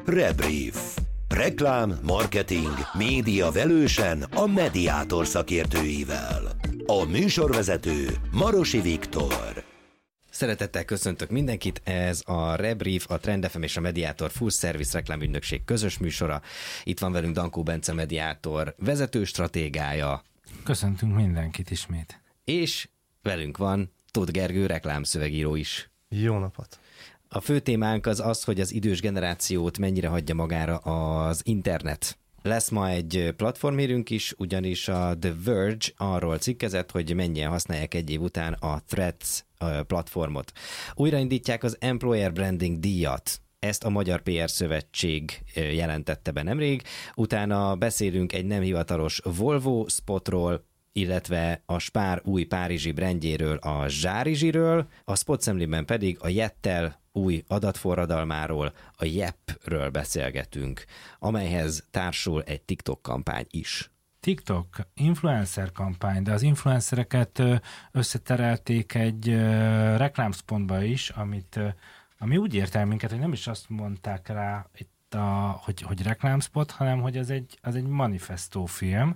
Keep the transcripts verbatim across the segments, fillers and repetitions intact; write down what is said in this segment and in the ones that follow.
Rebrief. Reklám, marketing, média velősen a Mediátor szakértőivel. A műsorvezető Marosi Viktor. Szeretettel köszöntök mindenkit, ez a Rebrief, a Trend ef em és a Mediátor Full Service reklámügynökség közös műsora. Itt van velünk Dankó Bence Mediátor vezető stratégája. Köszöntünk mindenkit ismét. És velünk van Tóth Gergő reklámszövegíró is. Jó napot! A fő témánk az az, hogy az idős generációt mennyire hagyja magára az internet. Lesz ma egy platformhírünk is, ugyanis a The Verge arról cikkezett, hogy mennyien használják egy év után a Threads platformot. Újraindítják az Employer Branding díjat. Ezt a Magyar pé er Szövetség jelentette be nemrég. Utána beszélünk egy nem hivatalos Volvo spotról, illetve a Spár új párizsi brandjéről, a Zsárizsiről, a spotszemlében pedig a Jettel új adatforradalmáról, a Jeppről beszélgetünk, amelyhez társul egy TikTok kampány is. TikTok influencer kampány, de az influencereket összeterelték egy reklámszpontba is, amit, ami úgy ért el minket, hogy nem is azt mondták rá itt, a, hogy, hogy reklámspot, hanem hogy ez egy, az egy manifestófilm,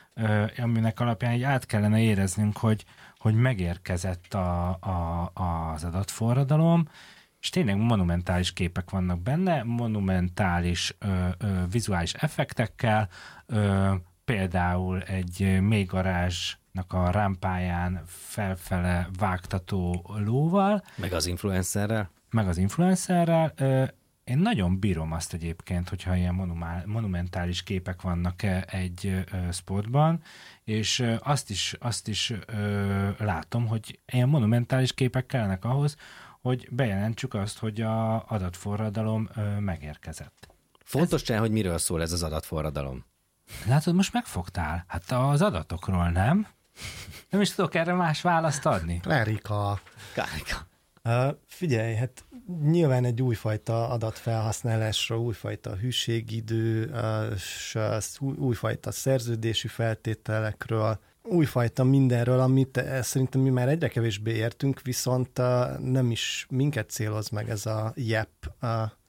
aminek alapján így át kellene éreznünk, hogy, hogy megérkezett a, a, az adatforradalom, és tényleg monumentális képek vannak benne, monumentális ö, ö, vizuális effektekkel, ö, például egy mélygarázsnak a rámpáján felfele vágtató lóval. Meg az influencerrel. Meg az influencerrel. Ö, Én nagyon bírom azt egyébként, hogyha ilyen monumentális képek vannak egy spotban, és azt is, azt is ö, látom, hogy ilyen monumentális képek kellenek ahhoz, hogy bejelentsük azt, hogy az adatforradalom ö, megérkezett. Fontos ez... hogy miről szól ez az adatforradalom? Látod, most megfogtál. Hát az adatokról, nem? Nem is tudok erre más választ adni. Klárika. Klárika. Uh, figyelj, hát nyilván egy újfajta adatfelhasználásra, újfajta hűségidő, uh, s, uh, újfajta szerződési feltételekről, újfajta mindenről, amit uh, szerintem mi már egyre kevésbé értünk, viszont uh, nem is minket céloz meg ez a Jepp uh,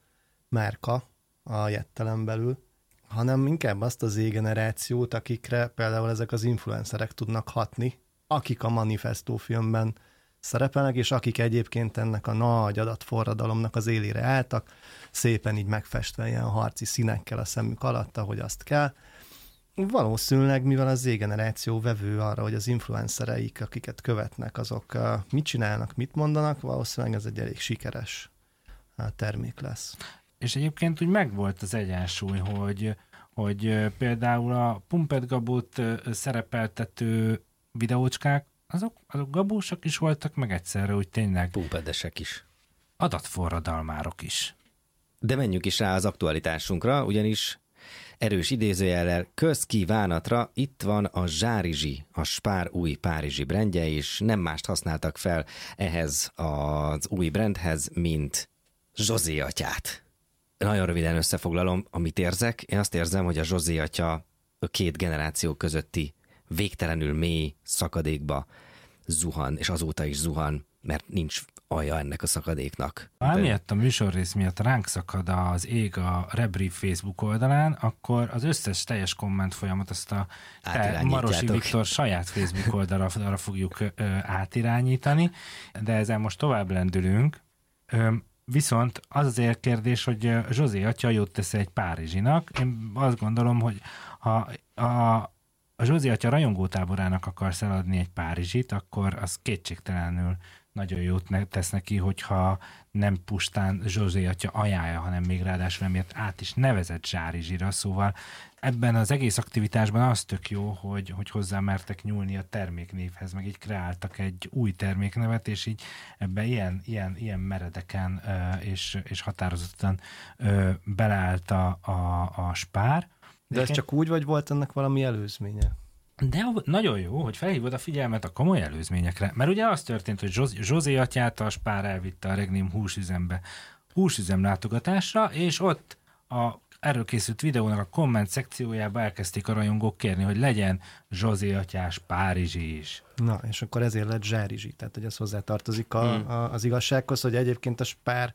márka a Jettelen belül, hanem inkább azt az Z-generációt, akikre például ezek az influencerek tudnak hatni, akik a manifestó filmben szerepelnek, és akik egyébként ennek a nagy adatforradalomnak az élére álltak, szépen így megfestve ilyen harci színekkel a szemük alatt, ahogy azt kell. Valószínűleg, mivel az Z-generáció vevő arra, hogy az influencereik, akiket követnek, azok mit csinálnak, mit mondanak, valószínűleg ez egy elég sikeres termék lesz. És egyébként úgy megvolt az egyensúly, hogy, hogy például a Pumped Gabót szerepeltető videócskák, azok, azok gabósak is voltak, meg egyszerre úgy tényleg Pumpedesek is. Adatforradalmárok is. De menjünk is rá az aktualitásunkra, ugyanis erős idézőjellel közkívánatra itt van a Zsárizsi, a Spár új párizsi brandje, és nem mást használtak fel ehhez az új brandhez, mint Zsozé atyát. Nagyon röviden összefoglalom, amit érzek. Én azt érzem, hogy a Zsozé atya a két generáció közötti végtelenül mély szakadékba zuhan, és azóta is zuhan, mert nincs alja ennek a szakadéknak. Ha miatt a műsorrész miatt ránk szakad az ég a Rebrief Facebook oldalán, akkor az összes teljes komment folyamat azt a te, Marosi Viktor saját Facebook oldalra arra fogjuk ö, átirányítani, de ezzel most tovább lendülünk. Ö, Viszont az az kérdés, hogy Zsozé atya jót tesz egy párizsinak. Én azt gondolom, hogy ha a, a Zsozé atya rajongótáborának akarsz eladni egy párizsit, akkor az kétségtelenül nagyon jót tesz neki, hogyha nem pusztán Zsozé atya ajánlja, hanem még ráadásul emiatt át is nevezett Zsárizsira, szóval ebben az egész aktivitásban az tök jó, hogy, hogy hozzá mertek nyúlni a terméknévhez, meg így kreáltak egy új terméknevet, és így ebben ilyen, ilyen, ilyen meredeken és, és határozottan beleállt a, a, a Spár. De ez csak úgy, vagy volt ennek valami előzménye? De nagyon jó, hogy felhívod a figyelmet a komoly előzményekre, mert ugye az történt, hogy Zsozé atyát a Spár elvitte a Regnum húsüzembe húsüzem látogatásra, és ott a erről készült videónak a komment szekciójába elkezdték a rajongók kérni, hogy legyen Zsozé atyás párizsi is. Na, és akkor ezért lett Zsárizsi, tehát hogy ez hozzátartozik a, hmm. a, az igazsághoz, hogy egyébként a Spár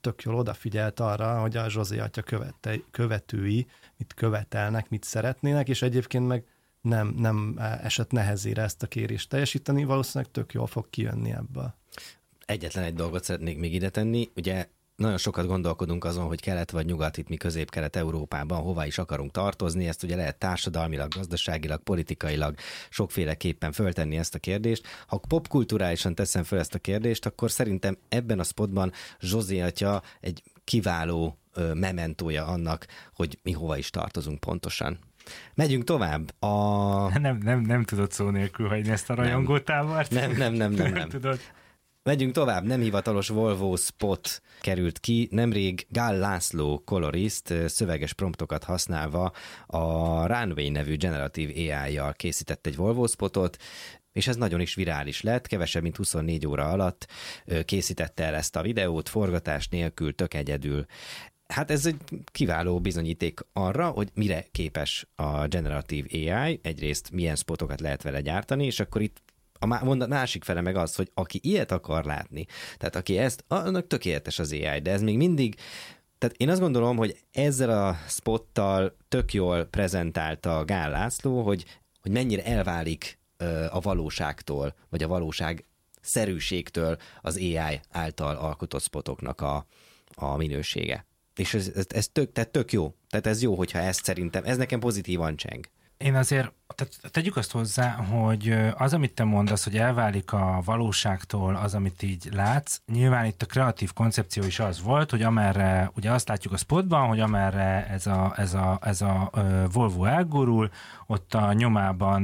tök jól odafigyelt arra, hogy a Zsozé atya követe, követői mit követelnek, mit szeretnének, és egyébként meg nem, nem esett nehezére ezt a kérést teljesíteni, valószínűleg tök jól fog kijönni ebből. Egyetlen egy dolgot szeretnék még ide tenni, ugye nagyon sokat gondolkodunk azon, hogy kelet vagy nyugat, itt mi közép-kelet-európában hova is akarunk tartozni, ezt ugye lehet társadalmilag, gazdaságilag, politikailag sokféleképpen föltenni ezt a kérdést. Ha popkulturálisan teszem föl ezt a kérdést, akkor szerintem ebben a spotban Zsozé atya egy kiváló ö, mementója annak, hogy mi hova is tartozunk pontosan. Megyünk tovább. A... Nem, nem, nem tudod szó nélkül hagyni ezt a rajongótábort? Nem, nem, nem, nem, nem. nem. Tudod. Megyünk tovább, nem hivatalos Volvo spot került ki. Nemrég Gál László kolorist szöveges promptokat használva a Runway nevű generatív á í-jal készített egy Volvo spotot, és ez nagyon is virális lett, kevesebb mint huszonnégy óra alatt készítette el ezt a videót, forgatás nélkül, tök egyedül. Hát ez egy kiváló bizonyíték arra, hogy mire képes a generatív á í, egyrészt milyen spotokat lehet vele gyártani, és akkor itt a másik fele meg az, hogy aki ilyet akar látni, tehát aki ezt, annak tökéletes az á í, de ez még mindig, tehát én azt gondolom, hogy ezzel a spottal tök jól prezentálta Gál László, hogy, hogy mennyire elválik a valóságtól, vagy a valóság szerűségtől az á í által alkotott spotoknak a, a minősége. És ez, ez, ez tök, tehát tök jó. Tehát ez jó, hogyha ezt szerintem, ez nekem pozitívan cseng. Én azért, tehát tegyük azt hozzá, hogy az, amit te mondasz, hogy elválik a valóságtól az, amit így látsz, nyilván itt a kreatív koncepció is az volt, hogy amerre, ugye azt látjuk a spotban, hogy amerre ez a, ez a, ez a, a Volvo elgurul, ott a nyomában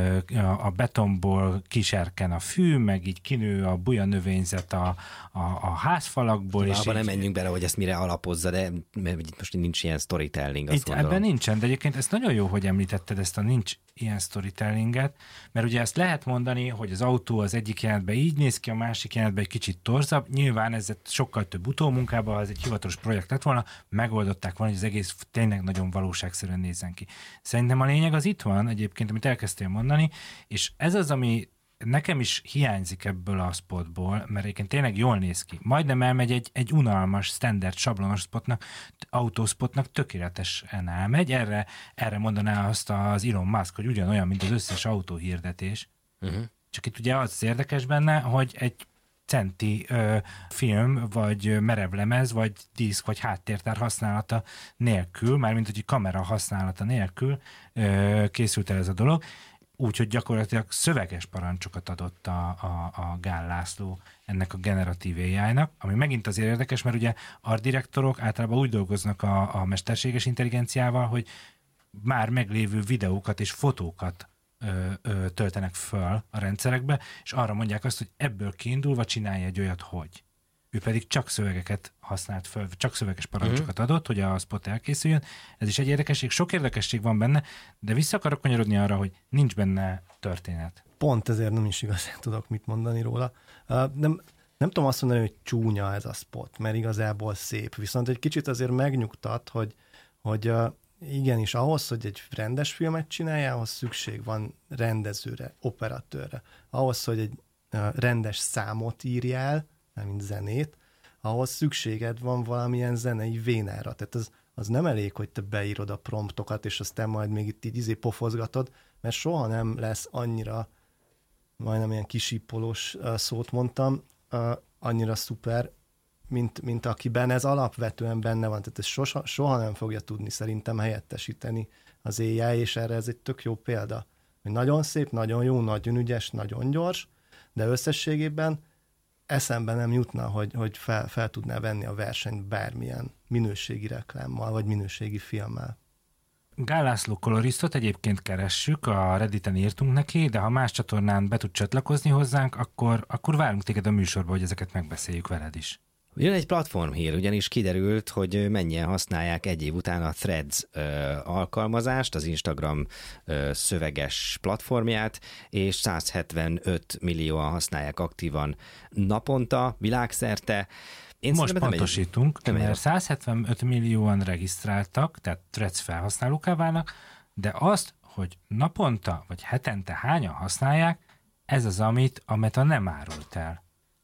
a betonból kiserken a fű, meg így kinő a buja növényzet a, a, a házfalakból. És nem menjünk bele, hogy ezt mire alapozza, de most nincs ilyen storytelling, azt itt ebben nincsen, de egyébként ez nagyon jó, hogy említetted ezt a nincs ilyen storytellinget, mert ugye ezt lehet mondani, hogy az autó az egyik jelenetben így néz ki, a másik jelenetben egy kicsit torzabb, nyilván ez sokkal több utómunkában, ha ez egy hivatalos projekt lett volna, megoldották volna, hogy az egész tényleg nagyon valóságszerűen nézzen ki. Szerintem a lényeg az itt van egyébként, amit elkezdtél mondani, és ez az, ami nekem is hiányzik ebből a spotból, mert egyébként tényleg jól néz ki. Majdnem elmegy egy, egy unalmas, standard, sablonos spotnak, autóspotnak tökéletesen elmegy. Erre, erre mondaná azt az Elon Musk, hogy ugyanolyan, mint az összes autóhirdetés. Uh-huh. Csak itt ugye az, az érdekes benne, hogy egy centi ö, film, vagy merevlemez, vagy diszk, vagy háttértár használata nélkül, mármint hogy kamera használata nélkül ö, készült el ez a dolog, úgyhogy gyakorlatilag szöveges parancsokat adott a, a, a Gál László ennek a generatív á í-nak, ami megint azért érdekes, mert ugye art direktorok általában úgy dolgoznak a, a mesterséges intelligenciával, hogy már meglévő videókat és fotókat ö, ö, töltenek föl a rendszerekbe, és arra mondják azt, hogy ebből kiindulva csinálj egy olyat, hogy. Ő pedig csak szövegeket használt föl, csak szöveges parancsokat adott, hogy a spot elkészüljön. Ez is egy érdekesség, sok érdekesség van benne, de vissza akarok kanyarodni arra, hogy nincs benne történet. Pont ezért nem is igazán tudok mit mondani róla. Uh, nem, nem tudom azt mondani, hogy csúnya ez a spot, mert igazából szép. Viszont egy kicsit azért megnyugtat, hogy, hogy uh, igenis ahhoz, hogy egy rendes filmet csinálja, ahhoz szükség van rendezőre, operatőrre. Ahhoz, hogy egy uh, rendes számot írjál, mint zenét, ahhoz szükséged van valamilyen zenei vénára. Tehát az, az nem elég, hogy te beírod a promptokat, és aztán majd még itt így izé pofozgatod, mert soha nem lesz annyira, majdnem ilyen kisípolós szót mondtam, annyira szuper, mint, mint akiben ez alapvetően benne van. Tehát ez soha, soha nem fogja tudni szerintem helyettesíteni az á í, és erre ez egy tök jó példa. Hogy nagyon szép, nagyon jó, nagyon ügyes, nagyon gyors, de összességében eszembe nem jutna, hogy, hogy fel, fel tudná venni a versenyt bármilyen minőségi reklámmal, vagy minőségi filmmel. Gál László koloristot egyébként keressük, a Redditen írtunk neki, de ha más csatornán be tud csatlakozni hozzánk, akkor, akkor várunk téged a műsorba, hogy ezeket megbeszéljük veled is. Jön egy platformhír, ugyanis kiderült, hogy mennyien használják egy év után a Threads ö, alkalmazást, az Instagram ö, szöveges platformját, és száz hetvenöt millióan használják aktívan naponta, világszerte. Én Most pontosítunk, egy... mert száz hetvenöt millióan regisztráltak, tehát Threads felhasználóká válnak, de azt, hogy naponta vagy hetente hányan használják, ez az, amit a Meta nem árult el.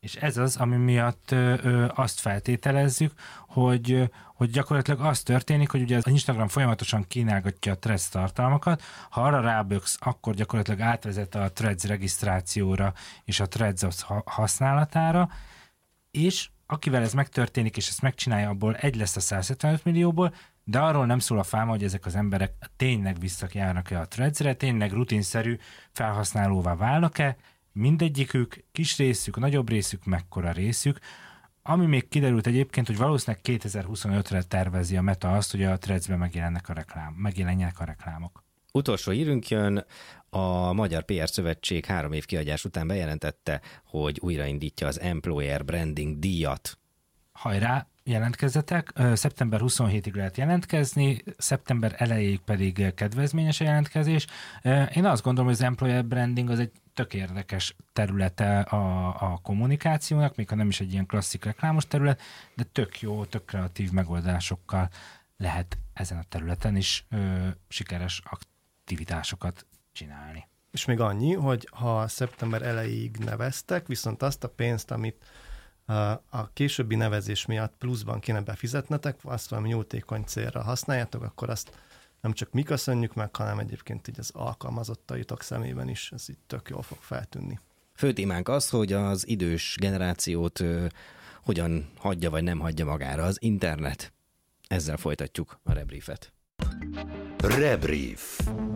És ez az, ami miatt ö, ö, azt feltételezzük, hogy, hogy gyakorlatilag az történik, hogy ugye az Instagram folyamatosan kínálgatja a Threads tartalmakat, ha arra ráböksz, akkor gyakorlatilag átvezet a Threads regisztrációra és a Threads használatára, és akivel ez megtörténik, és ezt megcsinálja, abból egy lesz a száz hetvenöt millióból, de arról nem szól a fáma, hogy ezek az emberek tényleg visszajárnak-e a Threadsre, tényleg rutinszerű felhasználóvá válnak-e, mindegyikük, kis részük, nagyobb részük, mekkora részük. Ami még kiderült egyébként, hogy valószínűleg kétezer-huszonötre tervezi a Meta azt, hogy a Threadsben megjelennek a reklám, megjelenjenek a reklámok. Utolsó hírünk jön, a Magyar pé er Szövetség három év kiadás után bejelentette, hogy újraindítja az Employer Branding díjat. Hajrá, jelentkezzetek. szeptember huszonhetedikéig lehet jelentkezni, szeptember elejéig pedig kedvezményes a jelentkezés. Én azt gondolom, hogy az Employer Branding az egy tök érdekes területe a, a kommunikációnak, még ha nem is egy ilyen klasszik reklámos terület, de tök jó, tök kreatív megoldásokkal lehet ezen a területen is ö, sikeres aktivitásokat csinálni. És még annyi, hogy ha szeptember elejéig neveztek, viszont azt a pénzt, amit a későbbi nevezés miatt pluszban kéne befizetnetek, azt valami jótékony célra használjátok, akkor azt nem csak mi köszönjük meg, hanem egyébként így az alkalmazottaitok szemében is, ez így tök jól fog feltűnni. Fő témánk az, hogy az idős generációt ö, hogyan hagyja vagy nem hagyja magára az internet. Ezzel folytatjuk a Rebriefet. Rebrief.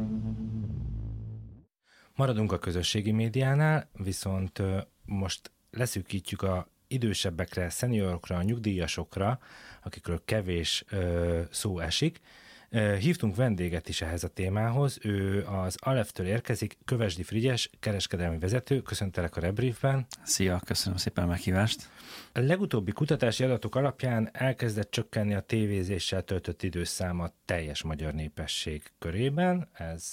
Maradunk a közösségi médiánál, viszont ö, most leszűkítjük a idősebbekre, szeniorokra, nyugdíjasokra, akikről kevés ö, szó esik. Hívtunk vendéget is ehhez a témához, ő az Aleftől érkezik, Kövesdi Frigyes, kereskedelmi vezető. Köszöntelek a Rebriefben. Szia, köszönöm szépen a meghívást. A legutóbbi kutatási adatok alapján elkezdett csökkenni a tévézéssel töltött időszám a teljes magyar népesség körében. Ez,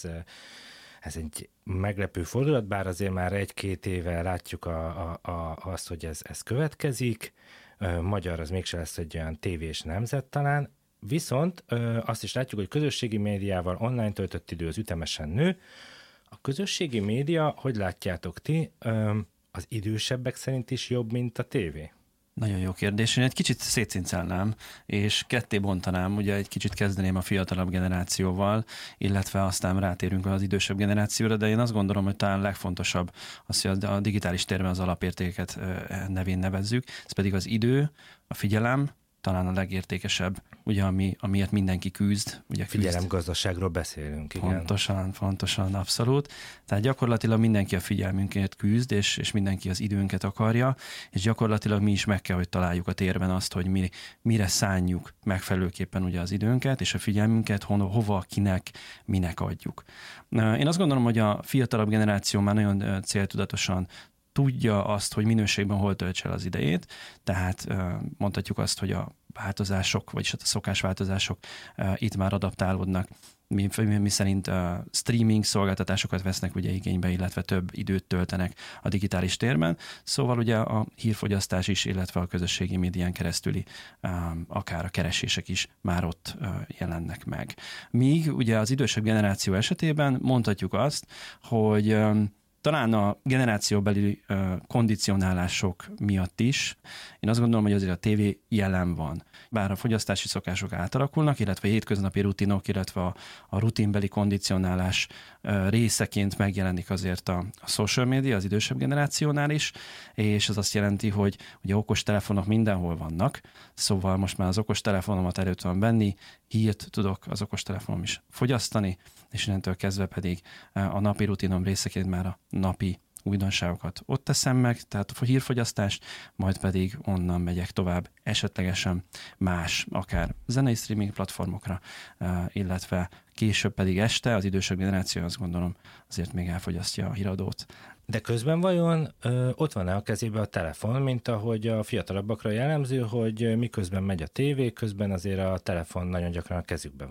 ez egy meglepő fordulat, bár azért már egy-két éve látjuk a, a, a, azt, hogy ez, ez következik. Magyar az mégse lesz egy olyan tévés nemzet talán. Viszont ö, azt is látjuk, hogy közösségi médiával online töltött idő az ütemesen nő. A közösségi média, hogy látjátok ti, ö, az idősebbek szerint is jobb, mint a tévé? Nagyon jó kérdés. Én egy kicsit szétszincelnám, és ketté bontanám, ugye egy kicsit kezdeném a fiatalabb generációval, illetve aztán rátérünk az idősebb generációra, de én azt gondolom, hogy talán legfontosabb az, hogy a digitális térben az alapértéket nevén nevezzük, ez pedig az idő, a figyelem, talán a legértékesebb, ugye, ami, amiért mindenki küzd. Ugye Figyelemgazdaságról beszélünk, igen. Pontosan, pontosan, abszolút. Tehát gyakorlatilag mindenki a figyelmünkért küzd, és, és mindenki az időnket akarja, és gyakorlatilag mi is meg kell, hogy találjuk a térben azt, hogy mi, mire szánjuk megfelelőképpen ugye az időnket, és a figyelmünket ho, hova, kinek, minek adjuk. Én azt gondolom, hogy a fiatalabb generáció már nagyon céltudatosan tudja azt, hogy minőségben hol töltse el az idejét, tehát mondhatjuk azt, hogy a változások, vagyis a szokásváltozások itt már adaptálódnak, mi, mi szerint streaming szolgáltatásokat vesznek ugye igénybe, illetve több időt töltenek a digitális térben, szóval ugye a hírfogyasztás is, illetve a közösségi médián keresztüli akár a keresések is már ott jelennek meg. Míg ugye az idősebb generáció esetében mondhatjuk azt, hogy talán a generációbeli uh, kondicionálások miatt is. Én azt gondolom, hogy azért a tévé jelen van. Bár a fogyasztási szokások átalakulnak, illetve a hétköznapi rutinok, illetve a, a rutinbeli kondicionálás uh, részeként megjelenik azért a, a social media az idősebb generációnál is, és ez azt jelenti, hogy ugye okostelefonok mindenhol vannak, szóval most már az okostelefonomat előtt van venni, hírt tudok az okostelefonom is fogyasztani, és innentől kezdve pedig a napi rutinom részeként már a napi újdonságokat ott teszem meg, tehát a hírfogyasztást, majd pedig onnan megyek tovább esetlegesen más, akár zenei streaming platformokra, illetve később pedig este az idősebb generáció, azt gondolom, azért még elfogyasztja a híradót. De közben vajon ö, ott van-e a kezébe a telefon, mint ahogy a fiatalabbakra jellemző, hogy miközben megy a tévé, közben azért a telefon nagyon gyakran a kezükben van?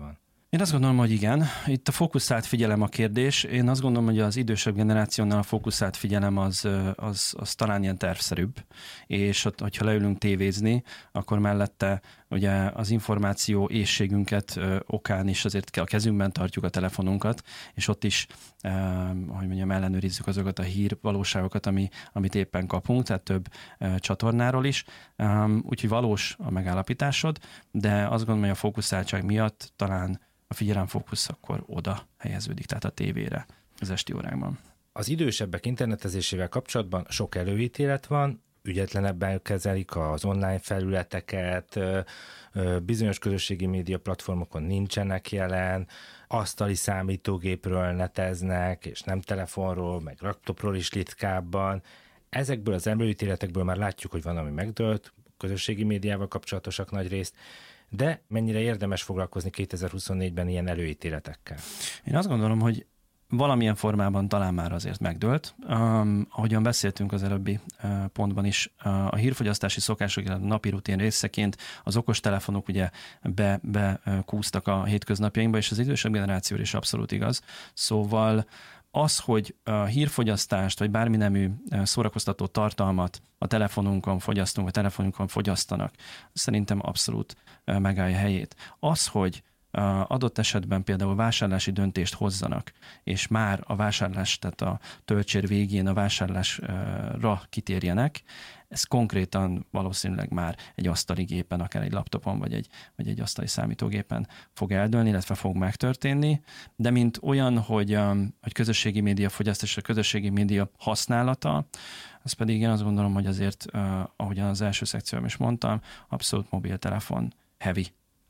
Én azt gondolom, hogy igen. Itt a fókuszált figyelem a kérdés. Én azt gondolom, hogy az idősebb generációnál a fókuszált figyelem az, az, az talán ilyen tervszerűbb, és ott, hogyha leülünk tévézni, akkor mellette ugye az információ éhségünket ö, okán is azért a kezünkben tartjuk a telefonunkat, és ott is, ö, hogy mondjam, ellenőrizzük azokat a hírvalóságokat, ami, amit éppen kapunk, tehát több ö, csatornáról is. Um, úgyhogy valós a megállapításod, de azt gondolom, hogy a fókuszáltság miatt talán a figyelemfókusz akkor oda helyeződik, tehát a tévére az esti órákban. Az idősebbek internetezésével kapcsolatban sok előítélet van, ügyetlenebben kezelik az online felületeket, bizonyos közösségi média platformokon nincsenek jelen, asztali számítógépről neteznek, és nem telefonról, meg laptopról is ritkábban. Ezekből az előítéletekből már látjuk, hogy van, ami megdőlt, közösségi médiával kapcsolatosak nagy részt, de mennyire érdemes foglalkozni kétezer-huszonnégyben ilyen előítéletekkel? Én azt gondolom, hogy valamilyen formában talán már azért megdőlt. Um, ahogyan beszéltünk az előbbi uh, pontban is, uh, a hírfogyasztási szokások, a napi rutin részeként az okostelefonok ugye be, be uh, kúztak a hétköznapjainkba, és az idősebb generáció is abszolút igaz. Szóval az, hogy a hírfogyasztást, vagy bármi nemű szórakoztató tartalmat a telefonunkon fogyasztunk, vagy telefonunkon fogyasztanak, szerintem abszolút megállja helyét. Az, hogy adott esetben például vásárlási döntést hozzanak, és már a vásárlás, tehát a töltsér végén a vásárlásra kitérjenek, ez konkrétan valószínűleg már egy asztali gépen, akár egy laptopon, vagy egy, vagy egy asztali számítógépen fog eldőlni, illetve fog megtörténni, de mint olyan, hogy, hogy közösségi média fogyasztás és a közösségi média használata, az pedig én azt gondolom, hogy azért, ahogyan az első szekcióban is mondtam, abszolút mobiltelefon heavy.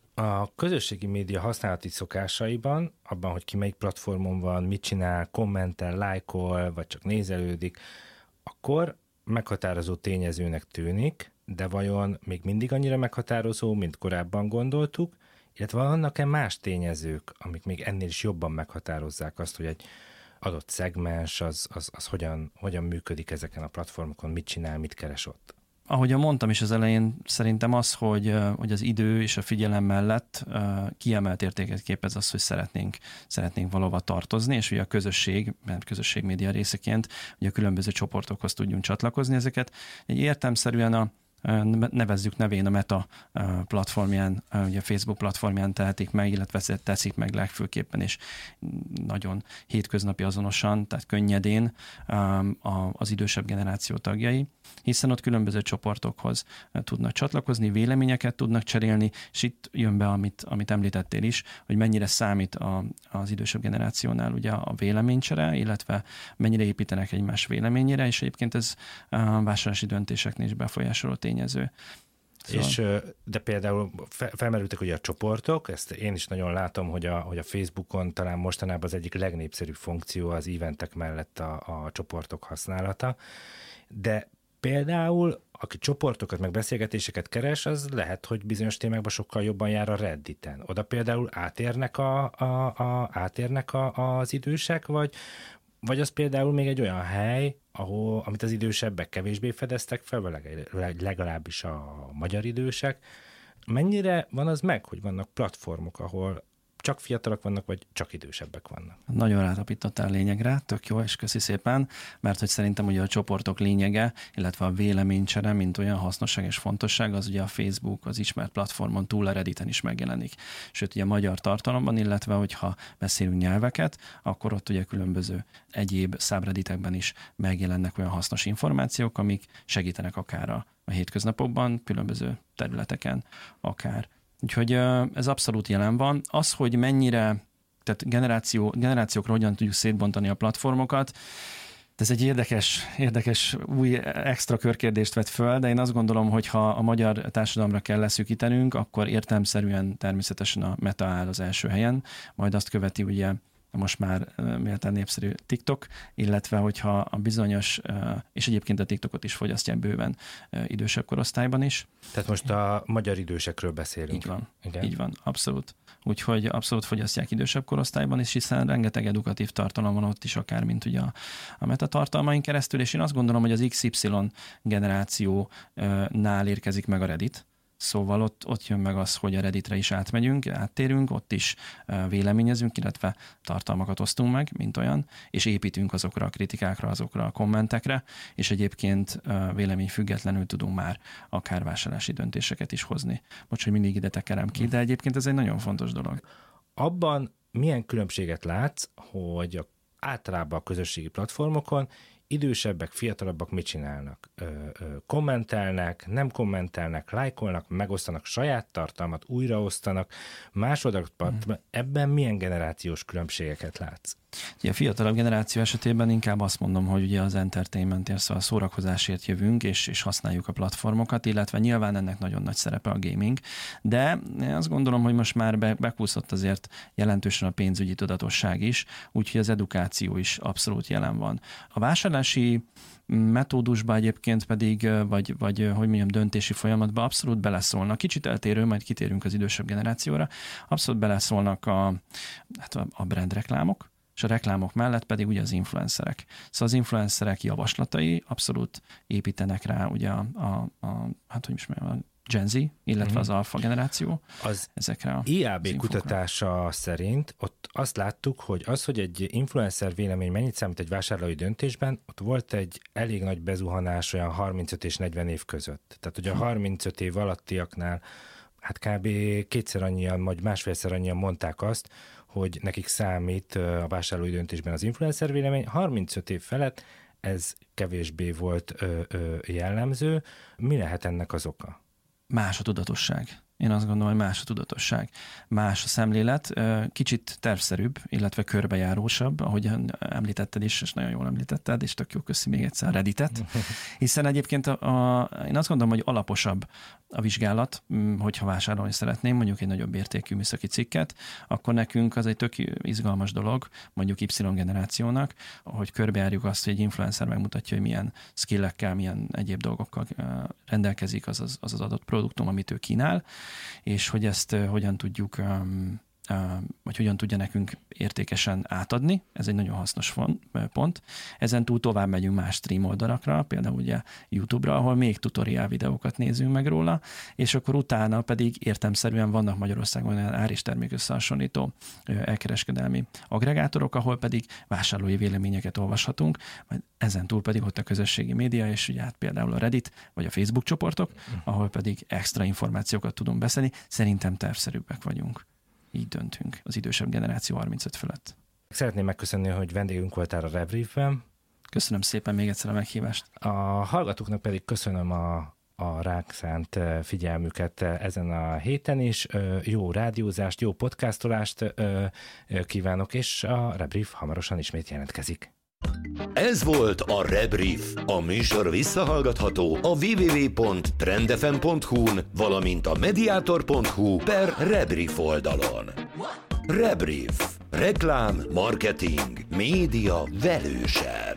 A közösségi média használati szokásaiban, abban, hogy ki melyik platformon van, mit csinál, kommentel, lájkol, vagy csak nézelődik, akkor meghatározó tényezőnek tűnik, de vajon még mindig annyira meghatározó, mint korábban gondoltuk, illetve vannak-e más tényezők, amik még ennél is jobban meghatározzák azt, hogy egy adott szegmens az, az, az hogyan, hogyan működik ezeken a platformokon, mit csinál, mit keres ott? Ahogyan mondtam is az elején, szerintem az, hogy, hogy az idő és a figyelem mellett kiemelt értéket képez az, hogy szeretnénk, szeretnénk valahova tartozni, és ugye a közösség, mert közösségmédia részeként, ugye a különböző csoportokhoz tudjunk csatlakozni ezeket. Egy értelemszerűen a nevezzük nevén a Meta platformján, ugye a Facebook platformján tehetik meg, illetve teszik meg legfőképpen, és nagyon hétköznapi azonosan, tehát könnyedén az idősebb generáció tagjai, hiszen ott különböző csoportokhoz tudnak csatlakozni, véleményeket tudnak cserélni, és itt jön be, amit, amit említettél is, hogy mennyire számít a, az idősebb generációnál ugye a véleménycsere, illetve mennyire építenek egymás véleményére, és egyébként ez a vásárlási döntéseknél is befolyásoló tényező. Szóval. És, de például felmerültek ugye a csoportok, ezt én is nagyon látom, hogy a, hogy a Facebookon talán mostanában az egyik legnépszerűbb funkció az eventek mellett a, a csoportok használata, de például, aki csoportokat, meg beszélgetéseket keres, az lehet, hogy bizonyos témákban sokkal jobban jár a Redditen. Oda például átérnek, a, a, a, átérnek a, az idősek, vagy, vagy az például még egy olyan hely, ahol, amit az idősebbek kevésbé fedeztek fel, vagy legalábbis a magyar idősek. Mennyire van az meg, hogy vannak platformok, ahol csak fiatalok vannak, vagy csak idősebbek vannak? Nagyon rátapítottál lényegre, tök jó, és köszi szépen, mert hogy szerintem ugye a csoportok lényege, illetve a véleménycsere, mint olyan hasznosság és fontosság, az ugye a Facebook, az ismert platformon túl a Redditen is megjelenik. Sőt, ugye a magyar tartalomban, illetve hogyha beszélünk nyelveket, akkor ott ugye különböző egyéb subredditekben is megjelennek olyan hasznos információk, amik segítenek akár a, a hétköznapokban, különböző területeken akár. Úgyhogy ez abszolút jelen van. Az, hogy mennyire, tehát generáció, generációkra hogyan tudjuk szétbontani a platformokat, ez egy érdekes, érdekes új extra körkérdést vett föl, de én azt gondolom, hogy ha a magyar társadalomra kell leszűkítenünk, akkor értelemszerűen természetesen a Meta áll az első helyen, majd azt követi ugye most már méltán népszerű TikTok, illetve hogyha a bizonyos, és egyébként a TikTokot is fogyasztják bőven idősebb korosztályban is. Tehát most a magyar idősekről beszélünk. Így van, igen. Így van, abszolút. Úgyhogy abszolút fogyasztják idősebb korosztályban is, hiszen rengeteg edukatív tartalom van ott is, akár mint ugye a, a meta tartalmain keresztül, és én azt gondolom, hogy az iksz ipszilon generációnál érkezik meg a Reddit. Szóval ott, ott jön meg az, hogy a Redditre is átmegyünk, áttérünk, ott is véleményezünk, illetve tartalmakat osztunk meg, mint olyan, és építünk azokra a kritikákra, azokra a kommentekre, és egyébként vélemény függetlenül tudunk már akár vásárlási döntéseket is hozni. Bocs, hogy mindig ide tekerem ki, de egyébként ez egy nagyon fontos dolog. Abban milyen különbséget látsz, hogy a, általában a közösségi platformokon idősebbek, fiatalabbak mit csinálnak? Ö, ö, kommentelnek, nem kommentelnek, lájkolnak, megosztanak saját tartalmat, újraosztanak, másodat, hmm. ebben milyen generációs különbségeket látsz? Ugye a fiatalabb generáció esetében inkább azt mondom, hogy ugye az entertainmentért, szóval a szórakozásért jövünk, és, és használjuk a platformokat, illetve nyilván ennek nagyon nagy szerepe a gaming, de azt gondolom, hogy most már be, bekúszott azért jelentősen a pénzügyi tudatosság is, úgyhogy az edukáció is abszolút jelen van. A vásárlási metódusba egyébként pedig, vagy, vagy hogy mondjam, döntési folyamatba abszolút beleszólnak. Kicsit eltérő, majd kitérünk az idősebb generációra, abszolút beleszólnak a, hát a brand reklámok, és a reklámok mellett pedig ugye az influencerek. Szóval az influencerek javaslatai abszolút építenek rá ugye a, a, a hát hogy is mondjam, a Gen Z, illetve mm-hmm. az alfa generáció. Az ezekre a i á bé kutatása szerint ott azt láttuk, hogy az, hogy egy influencer vélemény mennyit számít egy vásárlói döntésben, ott volt egy elég nagy bezuhanás olyan harmincöt és negyven év között. Tehát ugye a harmincöt év alattiaknál hát kb. Kétszer annyian, vagy másfélszer annyian mondták azt, hogy nekik számít a vásárlói döntésben az influencer vélemény. harmincöt év felett ez kevésbé volt ö, ö, jellemző. Mi lehet ennek az oka? Más a tudatosság. Én azt gondolom, hogy más a tudatosság. Más a szemlélet, kicsit tervszerűbb, illetve körbejárósabb, ahogy említetted is, és nagyon jól említetted, és tök jó, köszi még egyszer a Redditet. Hiszen egyébként a, a, én azt gondolom, hogy alaposabb a vizsgálat, hogyha vásárolni szeretném, mondjuk egy nagyobb értékű műszaki cikket, akkor nekünk az egy tök izgalmas dolog, mondjuk Y generációnak, hogy körbejárjuk azt, hogy egy influencer megmutatja, hogy milyen skillekkel, milyen egyéb dolgokkal rendelkezik az az, az, az adott produktum, amit ő kínál, és hogy ezt hogyan tudjuk, vagy hogyan tudja nekünk értékesen átadni. Ez egy nagyon hasznos pont. Ezen túl tovább megyünk más stream oldalakra, például ugye YouTube-ra, ahol még tutoriál videókat nézünk meg róla, és akkor utána pedig értelemszerűen vannak Magyarországon olyan ár- és termék összehasonlító elkereskedelmi agregátorok, ahol pedig vásárlói véleményeket olvashatunk, majd ezen túl pedig ott a közösségi média, és ugye hát például a Reddit, vagy a Facebook csoportok, ahol pedig extra információkat tudunk beszélni. Szerintem tervszerűbbek vagyunk. Így döntünk az idősebb generáció harmincöt fölött. Szeretném megköszönni, hogy vendégünk voltál a Rebriefben. Köszönöm szépen még egyszer a meghívást. A hallgatóknak pedig köszönöm a, a ránk szánt figyelmüket ezen a héten is. Jó rádiózást, jó podcastolást kívánok, és a Rebrief hamarosan ismét jelentkezik. Ez volt a Rebrief. A műsor visszahallgatható a double-u double-u double-u pont trendfm pont hu-n, valamint a mediator pont hu per Rebrief oldalon. Rebrief. Reklám, marketing, média velősen.